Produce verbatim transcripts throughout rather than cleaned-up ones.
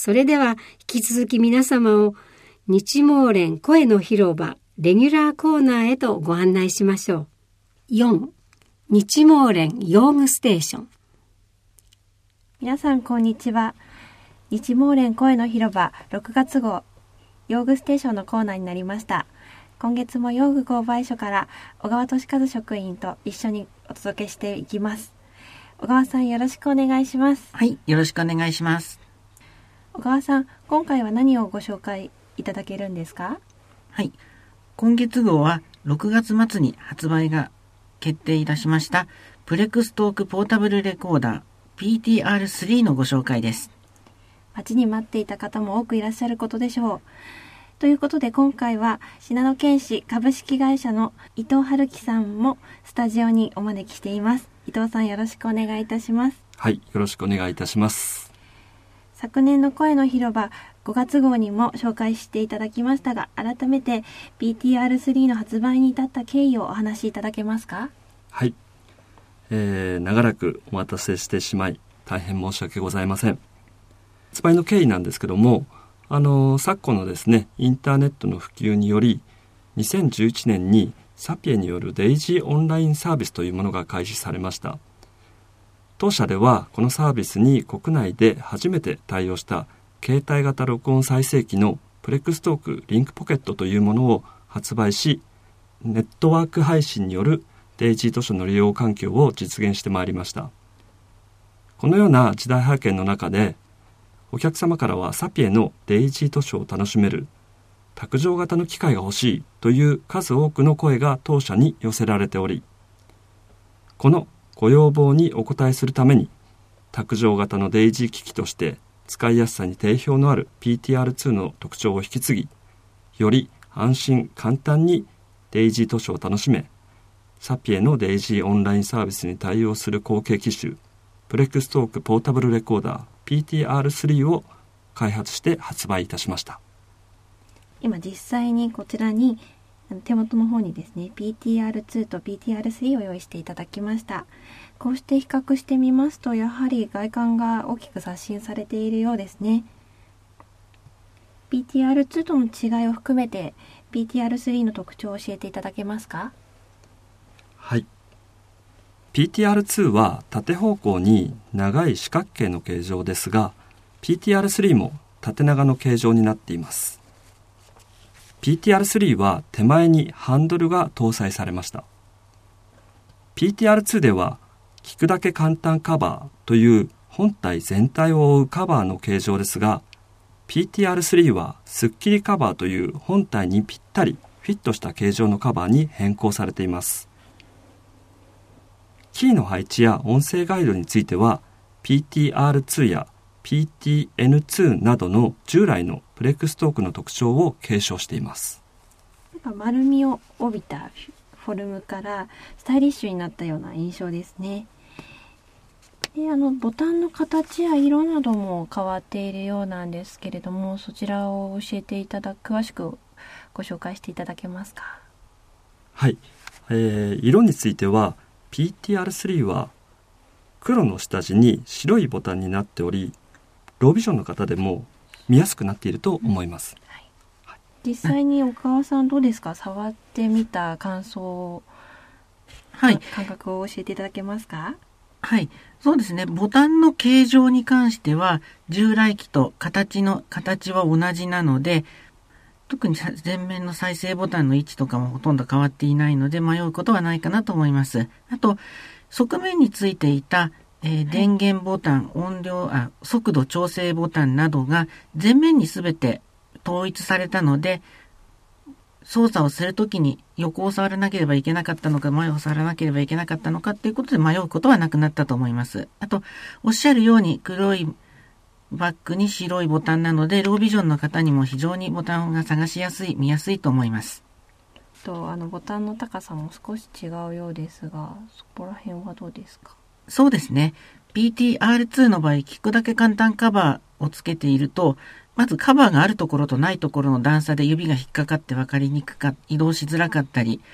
それでは引き続き皆様を日毛連声の広場レギュラーコーナーへとご案内しましょう。よん、日毛連用具ステーション。 皆さんこんにちは。日毛連声の広場ろくがつ号用具ステーションのコーナーになりました。今月も用具購買所から小川俊和職員と一緒にお届けしていきます。小川さん、よろしくお願いします。 はい、よろしくお願いします。 小川さん、今回は何をご紹介いただけるんですか？ はい、今月号はろくがつ末に発売が決定いたしましたプレクストークポータブルレコーダー ピーティーアールスリー のご紹介です。 待ちに待っていた方も多くいらっしゃることでしょう。ということで今回は信濃建士株式会社の伊藤春樹さんもスタジオにお招きしています。伊藤さん、よろしくお願いいたします。 はい、よろしくお願いいたします。 昨年の声の広場ごがつ号にも紹介していただきましたが、改めて ピーティーアールスリー の発売に至った経緯をお話しいただけますか？ はい、えー、長らくお待たせしてしまい大変申し訳ございません。発売の経緯なんですけども、あの昨今のですねインターネットの普及によりにせんじゅういちねんにサピエによるデイジーオンラインサービスというものが開始されました。当社ではこのサービスに国内で初めて対応した携帯型録音再生機のプレクストークリンクポケットというものを発売し、ネットワーク配信によるデイジー図書の利用環境を実現してまいりました。このような時代背景の中で、お客様からはサピエのデイジー図書を楽しめる卓上型の機械が欲しいという数多くの声が当社に寄せられており、このご要望にお応えするために卓上型のデイジー機器として使いやすさに定評のある ピーティーアールツー の特徴を引き継ぎ、より安心簡単にデイジー図書を楽しめ、サピエのデイジーオンラインサービスに対応する後継機種プレクストークポータブルレコーダー ピーティーアールスリー を開発して発売いたしました。 今実際にこちらに手元の方にですね ピーティーアールツー と ピーティーアールスリー を用意していただきました。こうして比較してみますと、やはり外観が大きく刷新されているようですね。 ピーティーアールツー との違いを含めて ピーティーアールスリー の特徴を教えていただけますか？ はい、ピーティーアールツー は縦方向に長い四角形の形状ですが、 ピーティーアールスリー も縦長の形状になっています。 ピーティーアールスリー は手前にハンドルが搭載されました。 ピーティーアールツー では聞くだけ簡単カバーという本体全体を覆うカバーの形状ですが、 ピーティーアールスリー はスッキリカバーという本体にぴったりフィットした形状のカバーに変更されています。キーの配置や音声ガイドについては ピーティーアールツー や ピーティーエヌツー などの従来のプレクストークの特徴を継承しています。 なんか丸みを帯びたフォルムからスタイリッシュになったような印象ですね。で、あのボタンの形や色なども変わっているようなんですけれども、そちらを教えていただく詳しくご紹介していただけますか？ はい、えー、色については ピーティーアールスリー は黒の下地に白いボタンになっており、ロービジョンの方でも見やすくなっていると思います。 うん、はいはい、実際に岡川さんどうですか？触ってみた感想、はい、感覚を教えていただけますか？ はい、そうですね。ボタンの形状に関しては従来機と形の形は同じなので、特に前面の再生ボタンの位置とかもほとんど変わっていないので迷うことはないかなと思います。あと側面についていた、えー、電源ボタン、はい、音量あ速度調整ボタンなどが前面にすべて統一されたので、操作をするときに横を触らなければいけなかったのか前を触らなければいけなかったのかということで迷うことはなくなったと思います。あとおっしゃるように黒いバックに白いボタンなので、ロービジョンの方にも非常にボタンが探しやすい、見やすいと思います。 とあのボタンの高さも少し違うようですが、そこら辺はどうですか？ そうですね。ピーティーアールツー の場合、聞くだけ簡単カバーをつけていると、まずカバーがあるところとないところの段差で指が引っかかって分かりにくか、移動しづらかったり、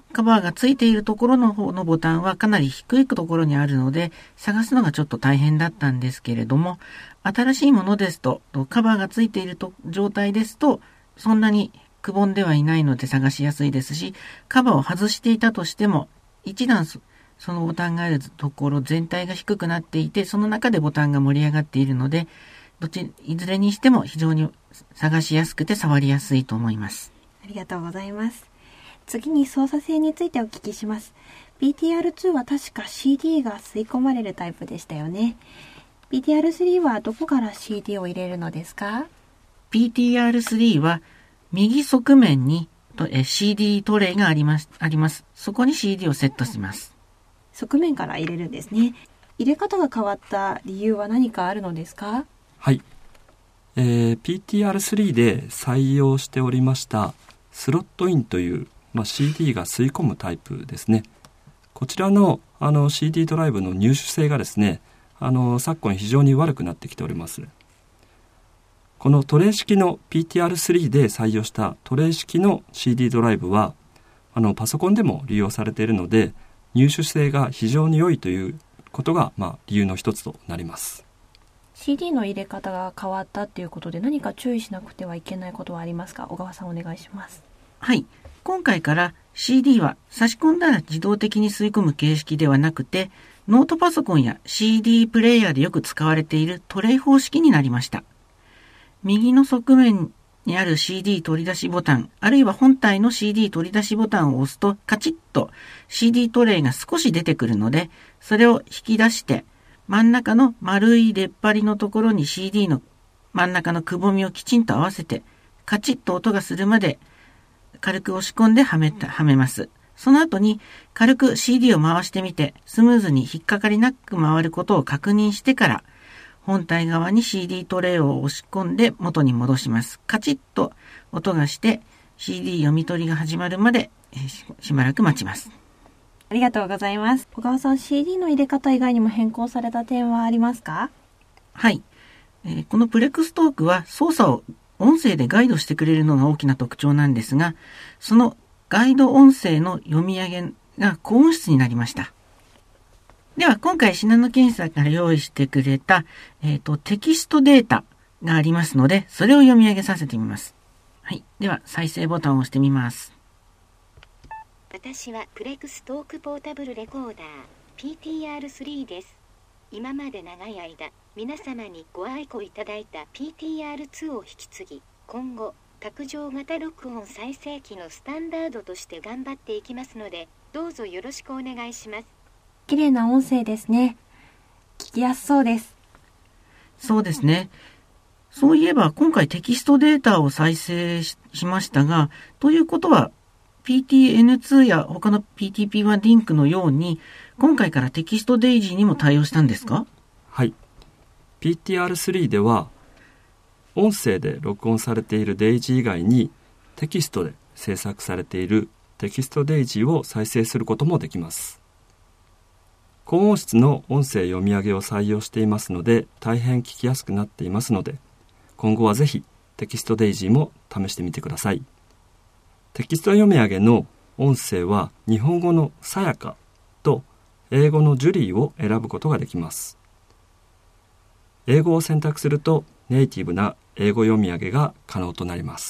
カバーがついているところの方のボタンはかなり低いところにあるので、探すのがちょっと大変だったんですけれども、新しいものですと、カバーがついていると状態ですと、そんなにくぼんではいないので探しやすいですし、カバーを外していたとしても、一段そのボタンがあるところ全体が低くなっていて、その中でボタンが盛り上がっているので、どっち、いずれにしても非常に探しやすくて触りやすいと思います。 ありがとうございます。次に操作性についてお聞きします。ピーティーアールツー は確か シーディー が吸い込まれるタイプでしたよね。ピーティーアールスリー はどこから シーディー を入れるのですか？ ピーティーアールスリー は右側面に シーディー トレイがあります。あります。そこに シーディー をセットします。 側面から入れるんですね。入れ方が変わった理由は何かあるのですか？ はい、えー、ピーティーアールスリー で採用しておりましたスロットインというまあ、シーディー が吸い込むタイプですね。こちらの、あの シーディー ドライブの入手性がですね、あの昨今非常に悪くなってきております。このトレイ式の ピーティーアールスリー で採用したトレイ式の シーディー ドライブはあのパソコンでも利用されているので、入手性が非常に良いということが、まあ、理由の一つとなります。 シーディー の入れ方が変わったということで、何か注意しなくてはいけないことはありますか？小川さん、お願いします。 はい。今回から シーディー は差し込んだら自動的に吸い込む形式ではなくて、ノートパソコンや シーディー プレイヤーでよく使われているトレイ方式になりました。右の側面にある シーディー 取り出しボタン、あるいは本体の シーディー 取り出しボタンを押すとカチッと シーディー トレイが少し出てくるので、それを引き出して真ん中の丸い出っ張りのところに シーディー の真ん中のくぼみをきちんと合わせて、カチッと音がするまで軽く押し込んではめた、はめます。その後に軽く シーディー を回してみて、スムーズに引っかかりなく回ることを確認してから、本体側に シーディー トレイを押し込んで元に戻します。カチッと音がして シーディー 読み取りが始まるまで し, しばらく待ちます。 ありがとうございます。小川さん、シーディー の入れ方以外にも変更された点はありますか？ はい、えー、このプレックストークは操作を音声でガイドしてくれるのが大きな特徴なんですが、そのガイド音声の読み上げが高音質になりました。では今回信濃検査から用意してくれた、えーと、テキストデータがありますので、それを読み上げさせてみます。はい。では再生ボタンを押してみます。 私はプレクストークポータブルレコーダー ピーティーアールスリー です。今まで長い間皆様にご愛顧いただいた ピーティーアールツー を引き継ぎ、今後卓上型録音再生機のスタンダードとして頑張っていきますので、どうぞよろしくお願いします。 綺麗な音声ですね。聞きやすそうです。 そうですね。そういえば今回テキストデータを再生 し, しましたが、ということは ピーティーエヌツー や他の ピーティーピーワン リンクのように今回からテキストデイジーにも対応したんですか？ はい。ピーティーアールスリー では音声で録音されているデイジー以外にテキストで制作されているテキストデイジーを再生することもできます。高音質の音声読み上げを採用していますので、大変聞きやすくなっていますので、今後はぜひテキストデイジーも試してみてください。テキスト読み上げの音声は日本語のさやかと英語のジュリーを選ぶことができます。英語を選択するとネイティブな英語読み上げが可能となります。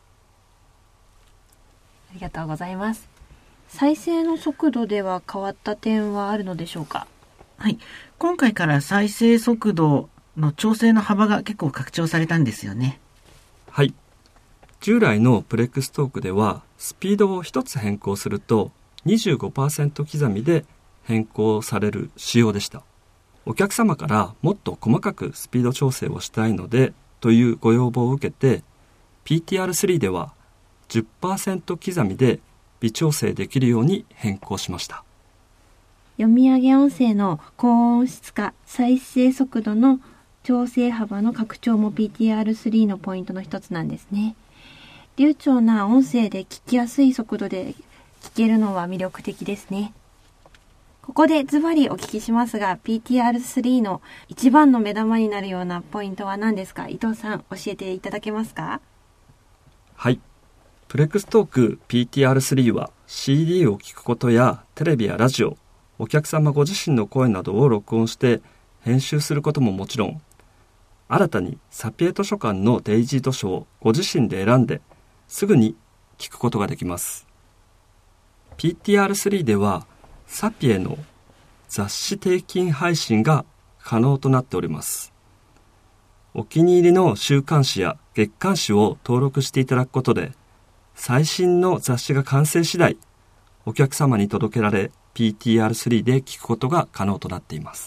ありがとうございます。再生の速度では変わった点はあるのでしょうか？ はい。今回から再生速度の調整の幅が結構拡張されたんですよね。 はい。従来のプレックストークではスピードを一つ変更すると にじゅうごパーセント 刻みで変更される仕様でした。お客様からもっと細かくスピード調整をしたいのでというご要望を受けて ピーティーアールスリー では じゅっパーセント 刻みで微調整できるように変更しました。 読み上げ音声の高音質化、再生速度の調整幅の拡張も ピーティーアールスリー のポイントの一つなんですね。流暢な音声で聞きやすい速度で聞けるのは魅力的ですね。ここでズバリお聞きしますが、 ピーティーアールスリー の一番の目玉になるようなポイントは何ですか？伊藤さん、教えていただけますか？ はい。プレックストーク ピーティーアールスリー はシーディー を聞くことやテレビやラジオ、お客様ご自身の声などを録音して編集することももちろん、新たにサピエ図書館のデイジー図書をご自身で選んですぐに聞くことができます。 ピーティーアールスリー ではサピエの雑誌定期配信が可能となっております。お気に入りの週刊誌や月刊誌を登録していただくことで、最新の雑誌が完成次第お客様に届けられ ピーティーアールスリー で聞くことが可能となっています。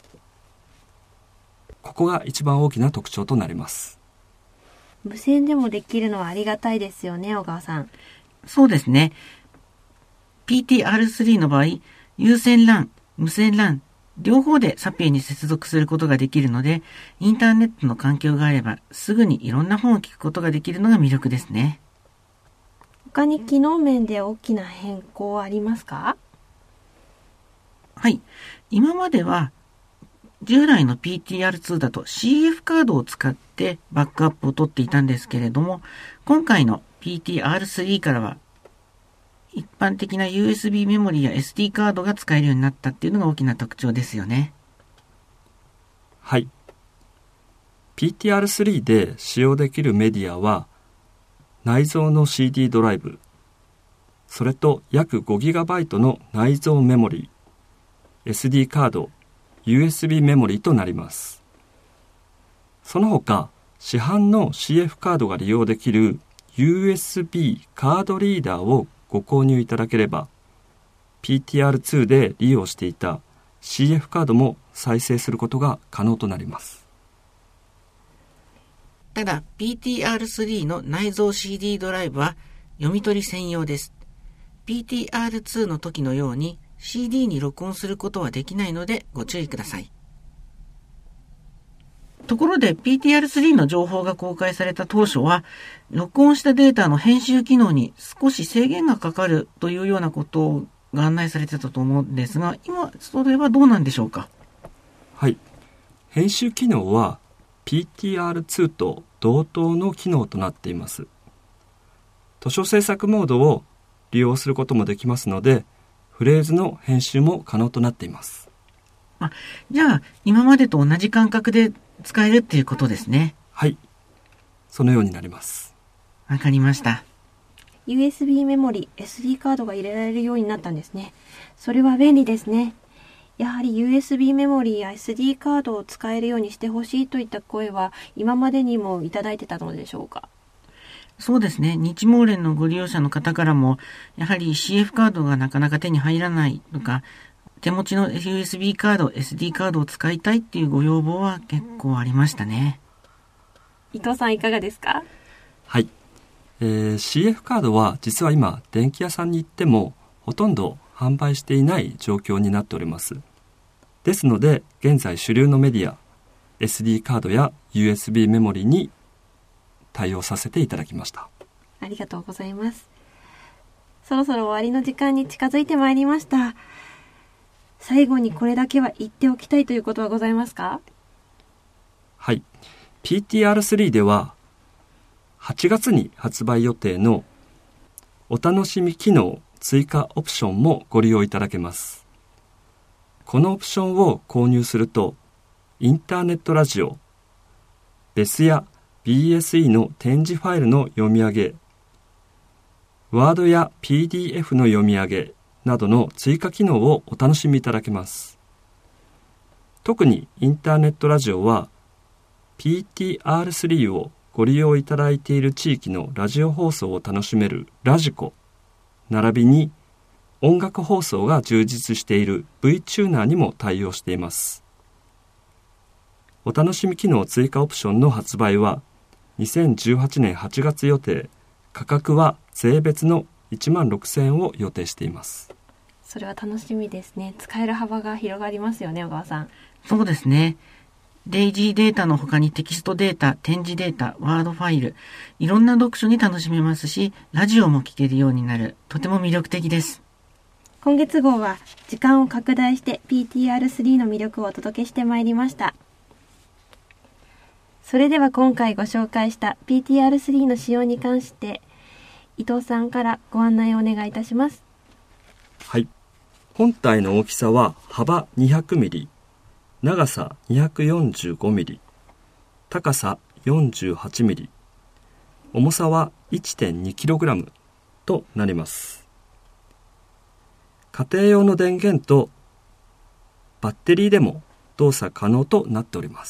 ここが一番大きな特徴となります。 無線でもできるのはありがたいですよね、小川さん。 そうですね。ピーティーアールスリー の場合、有線 ラン、無線 ラン、両方でサピエに接続することができるので、インターネットの環境があれば、すぐにいろんな本を聞くことができるのが魅力ですね。 他に機能面で大きな変更はありますか？ はい。今までは、従来の ピーティーアールツー だと シーエフ カードを使ってバックアップを取っていたんですけれども、今回の ピーティーアールスリー からは、一般的な ユーエスビー メモリーや エスディー カードが使えるようになったっていうのが大きな特徴ですよね。 はい。ピーティーアールスリー で使用できるメディアは、内蔵の シーディー ドライブ、それと約 ごギガバイト の内蔵メモリー、エスディー カード、ユーエスビー メモリーとなります。その他、市販の シーエフ カードが利用できる ユーエスビー カードリーダーをご購入いただければ、ピーティーアールツー で利用していた シーエフ カードも再生することが可能となります。 ただ、ピーティーアールスリー の内蔵 シーディー ドライブは読み取り専用です。ピーティーアールツー の時のように シーディー に録音することはできないのでご注意ください。ところで ピーティーアールスリー の情報が公開された当初は、録音したデータの編集機能に少し制限がかかるというようなことが案内されてたと思うんですが、今それはどうなんでしょうか？ はい。編集機能はピーティーアールツー と同等の機能となっています。図書制作モードを利用することもできますので、フレーズの編集も可能となっています。 あ、じゃあ今までと同じ感覚で使えるっていうことですね。 はい、そのようになります。 わかりました。 ユーエスビー メモリ、エスディー カードが入れられるようになったんですね。それは便利ですね。やはり ユーエスビー メモリーや エスディー カードを使えるようにしてほしいといった声は今までにもいただいてたのでしょうか？ そうですね。日モーレンのご利用者の方からも、やはり シーエフ カードがなかなか手に入らないとか、手持ちの ユーエスビー カード、エスディー カードを使いたいっていうご要望は結構ありましたね。 伊藤さんいかがですか？ はい、えー、シーエフ カードは実は今電気屋さんに行ってもほとんど販売していない状況になっております。ですので現在主流のメディア エスディー カードや ユーエスビー メモリに対応させていただきました。 ありがとうございます。そろそろ終わりの時間に近づいてまいりました。最後にこれだけは言っておきたいということはございますか？ はい、ピーティーアールスリー でははちがつに発売予定のお楽しみ機能追加オプションもご利用いただけます。このオプションを購入するとインターネットラジオ、ベスや ビーエスイー の展示ファイルの読み上げ、ワードや ピーディーエフ の読み上げなどの追加機能をお楽しみいただけます。特にインターネットラジオは ピーティーアールスリー をご利用いただいている地域のラジオ放送を楽しめるラジコ、並びに音楽放送が充実している V チューナーにも対応しています。お楽しみ機能追加オプションの発売はにせんじゅうはちねんはちがつ予定、価格は税別のいちまんろくせんえんを予定しています。 それは楽しみですね。使える幅が広がりますよね、小川さん。 そうですね。デイジーデータの他にテキストデータ、展示データ、ワードファイル、いろんな読書に楽しめますし、ラジオも聞けるようになる、とても魅力的です。 今月号は時間を拡大して ピーティーアールスリー の魅力をお届けしてまいりました。それでは今回ご紹介した ピーティーアールスリー の使用に関して、 伊藤さんからご案内をお願いいたします。 はい。本体の大きさは幅 にひゃくミリ、長さ にひゃくよんじゅうごミリ、高さ よんじゅうはちミリ、重さは いってんにキログラム となります。家庭用の電源とバッテリーでも動作可能となっております。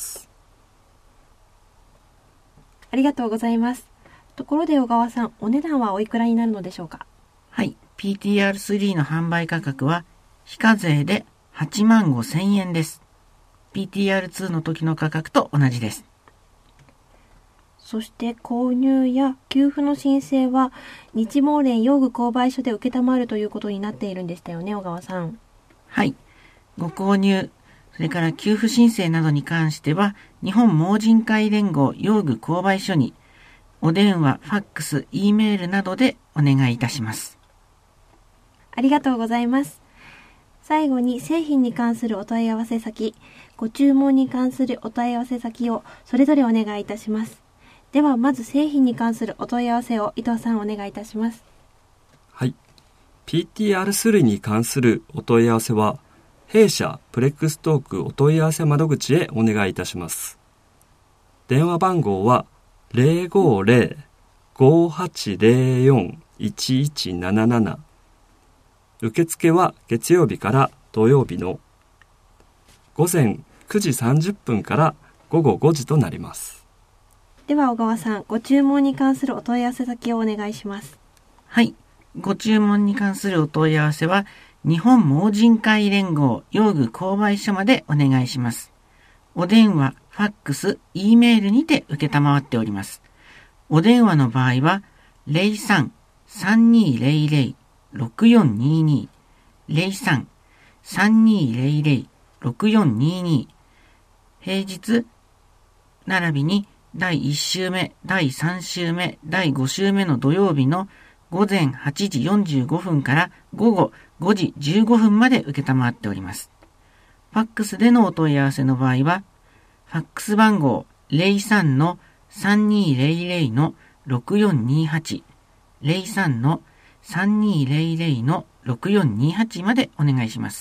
ありがとうございます。ところで小川さん、お値段はおいくらになるのでしょうか？ はい。ピーティーアールスリー の販売価格は非課税ではちまんごせんえんです。ピーティーアールツー の時の価格と同じです。 そして購入や給付の申請は日毛連用具購買所で受けたまるということになっているんでしたよね、小川さん。 はい。ご購入、それから給付申請などに関しては日本盲人会連合用具購買所にお電話、ファックス、Eメールなどでお願いいたします。 ありがとうございます。最後に製品に関するお問い合わせ先、ご注文に関するお問い合わせ先をそれぞれお願いいたします。ではまず製品に関するお問い合わせを伊藤さんお願いいたします。 はい。ピーティーアールスリー に関するお問い合わせは弊社プレックストークお問い合わせ窓口へお願いいたします。電話番号は ゼロごゼロ ごはちゼロよん いちいちなななな。受付は月曜日から土曜日のごぜんくじさんじゅっぷんからごごごじとなります。 では小川さん、ご注文に関するお問い合わせ先をお願いします。 はい。ご注文に関するお問い合わせは日本盲人会連合用具購買所までお願いします。お電話、ファックス、Eメールにて受けたまわっております。お電話の場合はゼロさん さんにゼロゼロ ろくよんにに ゼロさん さんにゼロゼロ ろくよんにに平日並びにだいいっ週目、だいさん週目、だいご週目の土曜日のごぜんはちじよんじゅうごふんからごごごじじゅうごふんまで受けたまわっております。ファックスでのお問い合わせの場合は、ファックス番号 ゼロさん の さんにゼロゼロ の ろくよんにはち ゼロさん の さんにゼロゼロ の ろくよんにはちまでお願いします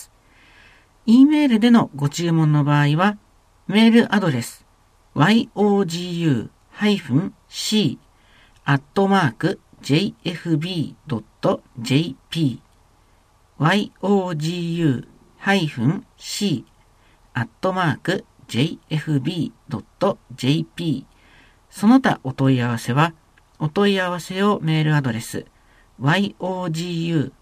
。E メールでのご注文の場合は、メールアドレス ヨグ -c アットマーク ジェイエフビー ドット ジェイピー ヨグ -c アットマーク ジェイエフビー ドット ジェイピー その他お問い合わせはお問い合わせ用メールアドレス ヨグ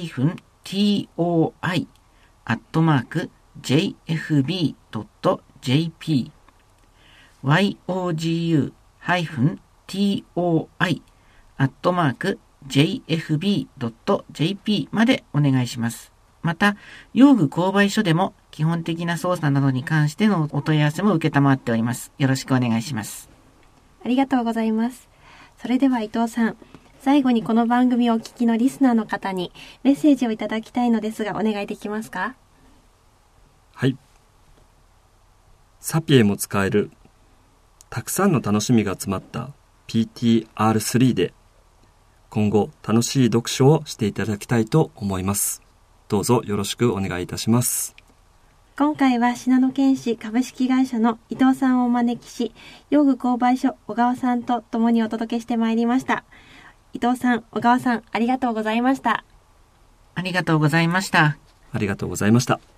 -toi アットマーク ジェイエフビー ドット ジェイピー ヨグ -toi アットマーク ジェイエフビー ドット ジェイピー までお願いします。また、用具購買所でも基本的な操作などに関してのお問い合わせも受けたまわっております。よろしくお願いします。 ありがとうございます。それでは伊藤さん、最後にこの番組をお聞きのリスナーの方にメッセージをいただきたいのですが、お願いできますか？ はい。サピエも使えるたくさんの楽しみが詰まった ピーティーアールスリー で今後楽しい読書をしていただきたいと思います。どうぞよろしくお願いいたします。 今回は信濃建士株式会社の伊藤さんをお招きし、用具購買所小川さんと共にお届けしてまいりました。伊藤さん、小川さん、ありがとうございました。 ありがとうございました。 ありがとうございました。